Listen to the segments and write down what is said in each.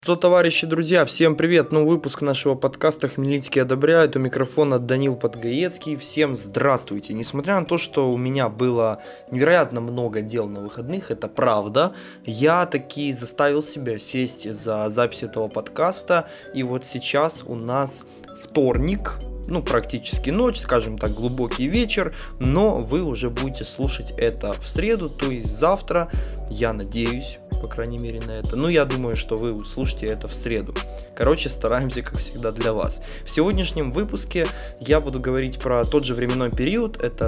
Что, товарищи, друзья, всем привет! Новый выпуск нашего подкаста «Хмельницкий одобряет». У микрофона Данил Подгаецкий. Всем здравствуйте! Несмотря на то, что у меня было невероятно много дел на выходных, это правда, я таки заставил себя сесть за запись этого подкаста. И вот сейчас у нас вторник, практически ночь, скажем так, глубокий вечер, но вы уже будете слушать это в среду, то есть завтра, я надеюсь, по крайней мере, на это. Я думаю, что вы услышите это в среду. Короче, стараемся, как всегда, для вас. В сегодняшнем выпуске я буду говорить про тот же временной период, это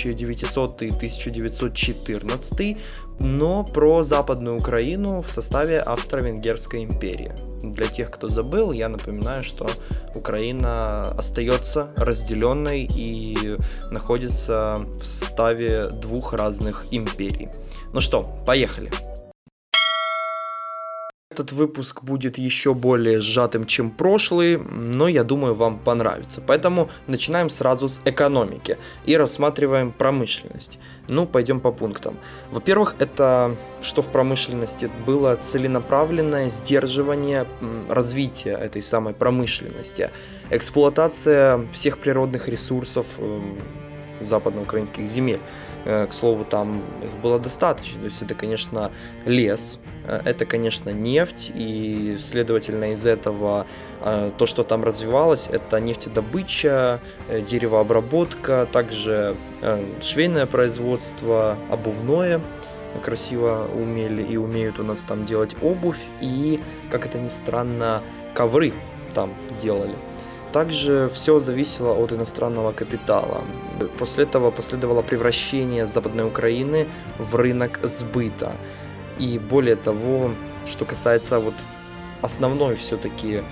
1900-1914, но про Западную Украину в составе Австро-Венгерской империи. Для тех, кто забыл, я напоминаю, что Украина остается разделенной и находится в составе двух разных империй. Ну что, поехали! Этот выпуск будет еще более сжатым, чем прошлый, но я думаю, вам понравится. Поэтому начинаем сразу с экономики и рассматриваем промышленность. Пойдем по пунктам. Во-первых, это что в промышленности было целенаправленное сдерживание развития этой самой промышленности, эксплуатация всех природных ресурсов западноукраинских земель. К слову, там их было достаточно. То есть это, конечно, лес, это, конечно, нефть, и, следовательно, из этого то, что там развивалось, это нефтедобыча, деревообработка, также швейное производство, обувное. Красиво умели и умеют у нас там делать обувь, и, как это ни странно, ковры там делали. Также все зависело от иностранного капитала. После этого последовало превращение Западной Украины в рынок сбыта. И более того, что касается основной все-таки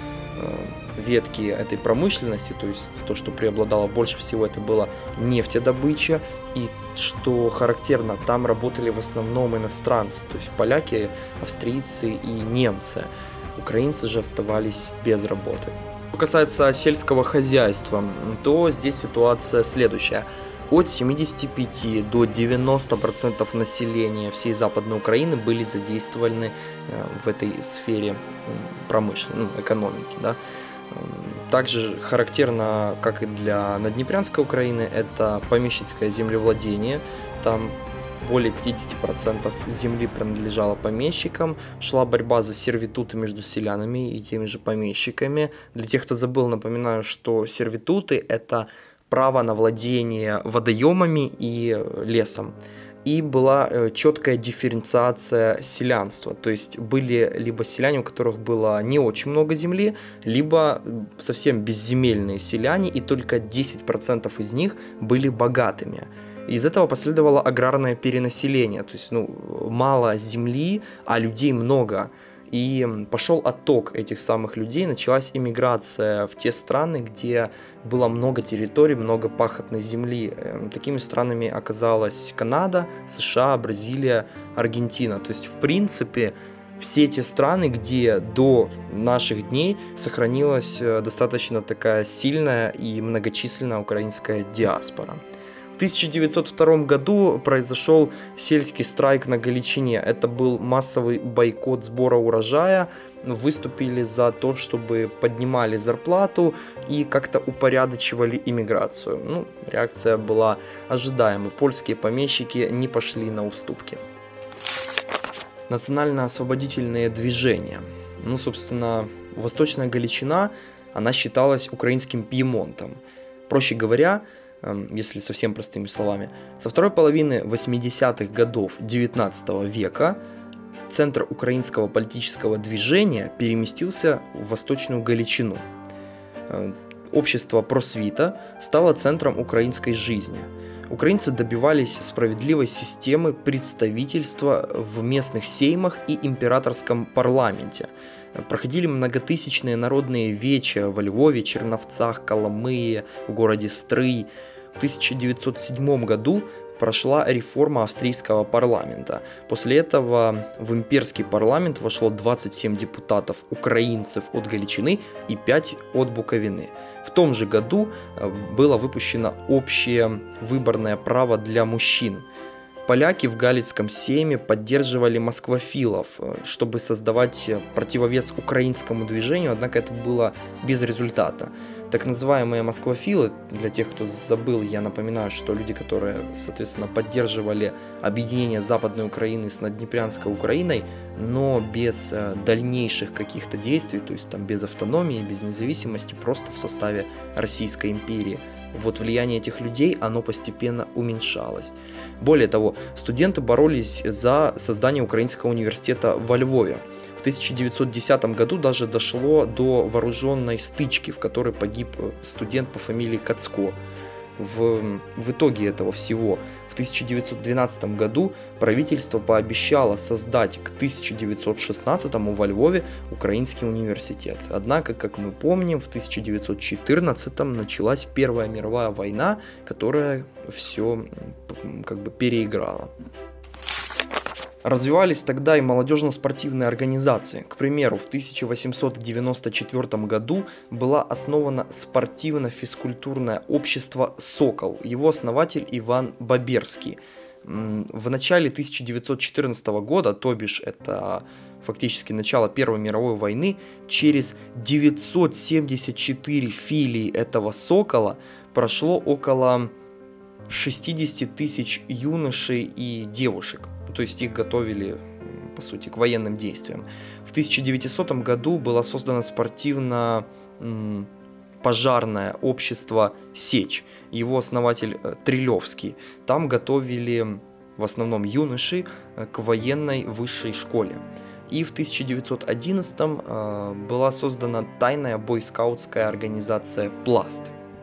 ветки этой промышленности, то есть то, что преобладало больше всего, это была нефтедобыча. И что характерно, там работали в основном иностранцы, то есть поляки, австрийцы и немцы. Украинцы же оставались без работы. Что касается сельского хозяйства, то здесь ситуация следующая. От 75 до 90% населения всей Западной Украины были задействованы в этой сфере экономики. Да? Также характерно, как и для Наднепрянской Украины, это помещицкое землевладение. Там более 50% земли принадлежало помещикам, шла борьба за сервитуты между селянами и теми же помещиками. Для тех, кто забыл, напоминаю, что сервитуты – это право на владение водоемами и лесом. И была четкая дифференциация селянства, то есть были либо селяне, у которых было не очень много земли, либо совсем безземельные селяне, и только 10% из них были богатыми. Из этого последовало аграрное перенаселение, то есть мало земли, а людей много. И пошел отток этих самых людей, началась иммиграция в те страны, где было много территорий, много пахотной земли. Такими странами оказалась Канада, США, Бразилия, Аргентина. То есть, в принципе, все те страны, где до наших дней сохранилась достаточно такая сильная и многочисленная украинская диаспора. В 1902 году произошел сельский страйк на Галичине. Это был массовый бойкот сбора урожая. Выступили за то, чтобы поднимали зарплату и как-то упорядочивали иммиграцию. Реакция была ожидаема. Польские помещики не пошли на уступки. Национально-освободительные движения. Собственно, Восточная Галичина, она считалась украинским Пьемонтом. Проще говоря, если совсем простыми словами, со второй половины 80-х годов XIX века центр украинского политического движения переместился в Восточную Галичину. Общество просвита стало центром украинской жизни. Украинцы добивались справедливой системы представительства в местных сеймах и императорском парламенте. Проходили многотысячные народные веча во Львове, Черновцах, Коломые, в городе Стрий. В 1907 году прошла реформа австрийского парламента. После этого в имперский парламент вошло 27 депутатов украинцев от Галичины и 5 от Буковины. В том же году было выпущено общее выборное право для мужчин. Поляки в Галицком сейме поддерживали москвофилов, чтобы создавать противовес украинскому движению, однако это было без результата. Так называемые москвофилы, для тех, кто забыл, я напоминаю, что люди, которые, соответственно, поддерживали объединение Западной Украины с Наднепрянской Украиной, но без дальнейших каких-то действий, то есть там без автономии, без независимости, просто в составе Российской империи. Вот влияние этих людей, оно постепенно уменьшалось. Более того, студенты боролись за создание Украинского университета во Львове. В 1910 году даже дошло до вооруженной стычки, в которой погиб студент по фамилии Кацко. В итоге этого всего в 1912 году правительство пообещало создать к 1916 во Львове Украинский университет. Однако, как мы помним, в 1914 началась Первая мировая война, которая все как бы переиграла. Развивались тогда и молодежно-спортивные организации. К примеру, в 1894 году была основана спортивно-физкультурное общество «Сокол». Его основатель Иван Боберский. В начале 1914 года, то бишь это фактически начало Первой мировой войны, через 974 филии этого «Сокола» прошло около 60 тысяч юношей и девушек. То есть их готовили, по сути, к военным действиям. В 1900 году было создано спортивно-пожарное общество «Сечь». Его основатель Трилевский. Там готовили в основном юношей к военной высшей школе. И в 1911 была создана тайная бойскаутская организация «Пласт».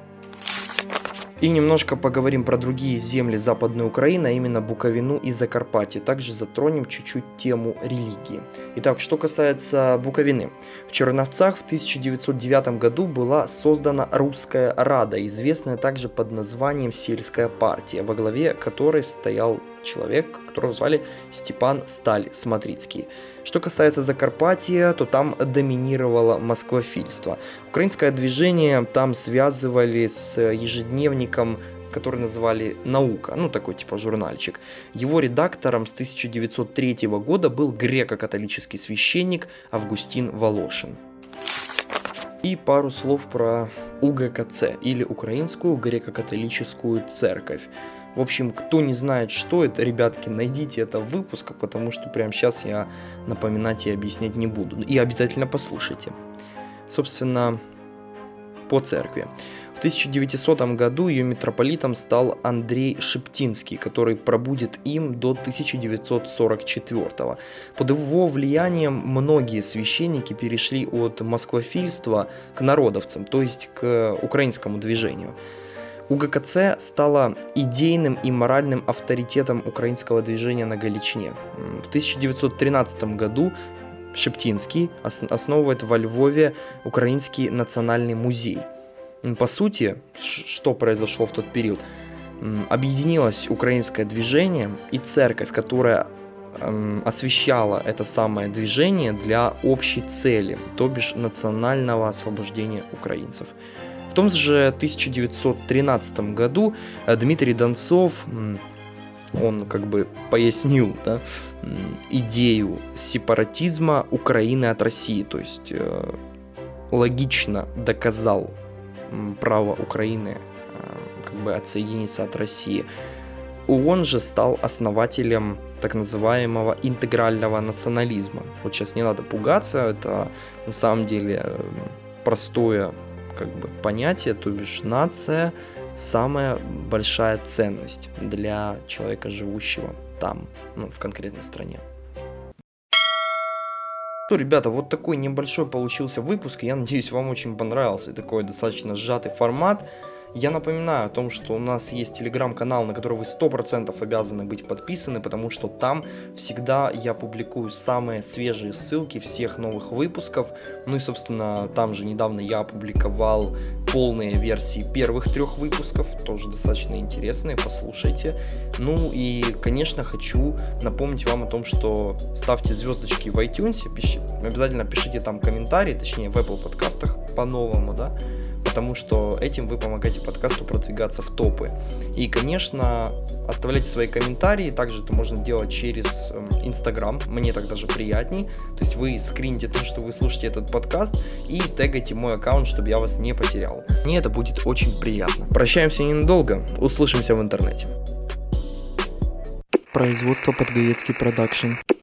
И немножко поговорим про другие земли Западной Украины, а именно Буковину и Закарпатье. Также затронем чуть-чуть тему религии. Итак, что касается Буковины. В Черновцах в 1909 году была создана Русская Рада, известная также под названием Сельская партия, во главе которой стоял человек, которого звали Степан Сталь Смотрицкий. Что касается Закарпатья, то там доминировало москвофильство. Украинское движение там связывали с ежедневником, который называли «Наука», такой типа журнальчик. Его редактором с 1903 года был греко-католический священник Августин Волошин. И пару слов про УГКЦ, или Украинскую греко-католическую церковь. В общем, кто не знает, что это, ребятки, найдите это в выпусках, потому что прямо сейчас я напоминать и объяснять не буду. И обязательно послушайте. Собственно, по церкви. В 1900 году ее митрополитом стал Андрей Шептинский, который пробудет им до 1944. Под его влиянием многие священники перешли от москвофильства к народовцам, то есть к украинскому движению. УГКЦ стала идейным и моральным авторитетом украинского движения на Галичине. В 1913 году Шептинский основывает во Львове Украинский национальный музей. По сути, что произошло в тот период? Объединилось украинское движение и церковь, которая освещала это самое движение для общей цели, то бишь национального освобождения украинцев. В том же 1913 году Дмитрий Донцов, он как бы пояснил, идею сепаратизма Украины от России, то есть логично доказал право Украины как бы отсоединиться от России. Он же стал основателем так называемого интегрального национализма. Вот сейчас не надо пугаться, это на самом деле простое как бы понятие, то бишь нация самая большая ценность для человека, живущего там, в конкретной стране. Ну, ребята, вот такой небольшой получился выпуск, я надеюсь, вам очень понравился, такой достаточно сжатый формат. Я напоминаю о том, что у нас есть телеграм-канал, на который вы 100% обязаны быть подписаны, потому что там всегда я публикую самые свежие ссылки всех новых выпусков. Ну и, собственно, там же недавно я опубликовал полные версии первых 3 выпусков, тоже достаточно интересные, послушайте. Ну и, конечно, хочу напомнить вам о том, что ставьте звездочки в iTunes, обязательно пишите там комментарии, точнее в Apple подкастах по-новому, потому что этим вы помогаете подкасту продвигаться в топы. И, конечно, оставляйте свои комментарии, также это можно делать через Instagram, мне так даже приятней. То есть вы скрините то, что вы слушаете этот подкаст, и тегайте мой аккаунт, чтобы я вас не потерял. Мне это будет очень приятно. Прощаемся ненадолго, услышимся в интернете. Производство Подгаецкий продакшн.